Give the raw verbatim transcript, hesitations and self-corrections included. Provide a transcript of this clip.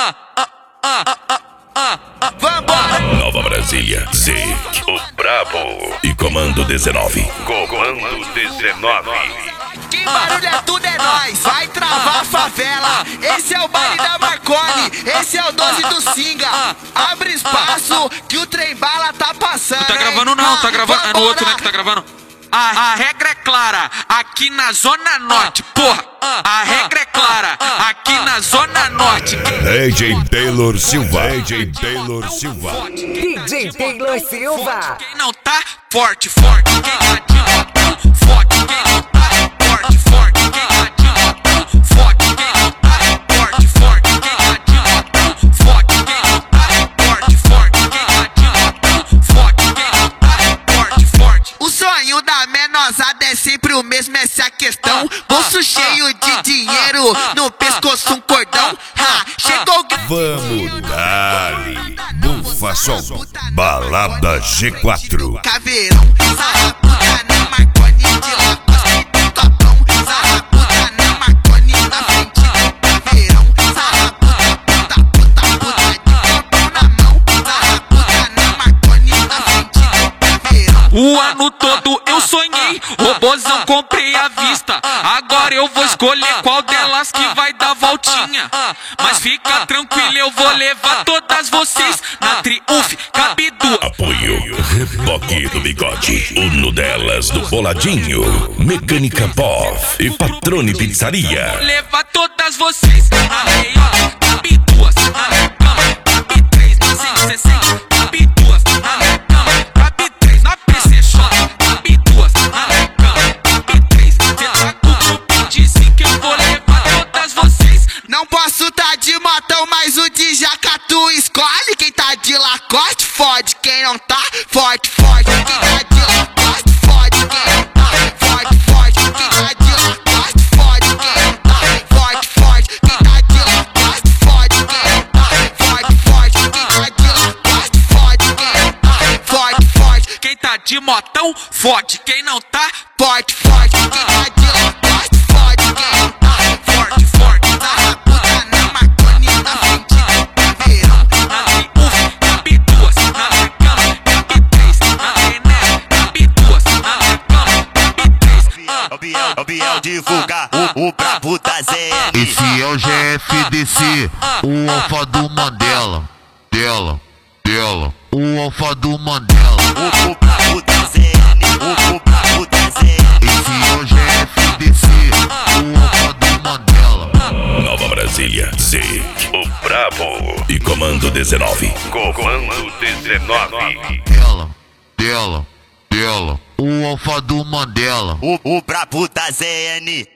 Nova Brasília, Zik, o Brabo e Comando dezenove. Comando dezenove. Que barulho é tudo, é nóis, vai travar a favela. Esse é o baile da Marconi, esse é o doze do Singa. Abre espaço que o trem bala tá passando. Não tá gravando não, tá gravando, é no outro, né, que tá gravando. A, a regra é clara, aqui na Zona Norte, porra. A regra é clara, aqui na Zona Norte. D J Taylor Silva, D J Taylor Silva. D J Taylor Silva. Quem não tá forte, forte, quem tá de botão forte, quem não tá forte, forte, quem tá de botão forte, quem não tá forte, forte, quem tá de botão forte, quem não tá forte, forte, quem tá de botão forte, quem não tá forte, forte. O sonho da menosada é sempre o mesmo, essa é a questão. Bolso cheio de dinheiro, no pescoço um cordão. Ha, chegou o... Vamos dali, bufa som, balada G quatro. Caveirão, sarraputa na Marconi de Lacoste e tem copão. Sarraputa na Marconi na frente do caveirão. Sarraputa, puta, puta, puta de copão na mão. Sarraputa na Marconi na frente do caveirão. O ano todo eu sonhei, robozão comprei à vista. Agora eu vou escolher qual delas que vai dar voltinha. Mas fica tranquilo, eu vou levar todas vocês na Triunf, cabe duas. Apoio, Reboque do Bigode, Uno delas do Boladinho, Mecânica Boff e Patrone Pizzaria. Levar todas vocês na real, cabe duas na minha cama, cabe três na cento e sessenta, cabe duas na minha cama, cabe três na P C Shop, cabe duas na minha cama, cabe três. Cê tá com o grupo de cinco, eu vou levar todas vocês. Não posso tá de motão, mas o de jaca tu escolhe. Quem tá de Lacoste fode, quem não tá forte, forte. Quem tá de Lacoste fode, quem não tá forte, forte. Quem tá de Lacoste fode, quem não tá forte, forte. Quem tá de Lacoste fode, quem não tá forte, forte. Quem tá de Lacoste fode, quem não tá forte, forte. Quem tá de motão fode, quem não tá Forte, forte. Quem tá de Lacoste fode, quem não tá forte, forte. Sarraputa na Marconi na frente do caveirão. na Triunf, cabe duas na minha cama, cabe três na René, cabe duas na minha cama, cabe três. O Biel, o Biel divulga o, o brabo da Z N. Esse é o G F D C, o alfa do Mandela, dela, dela, o alfa do Mandela. O, o brabo da Z N, o, o brabo da Z N. Esse é o G F D C, o alfa do Mandela. Nova Brasília, Zik, o Brabo e Comando dezenove. Comando dezenove. Dela, dela, dela, o alfa do Mandela. O, o brabo da Z N.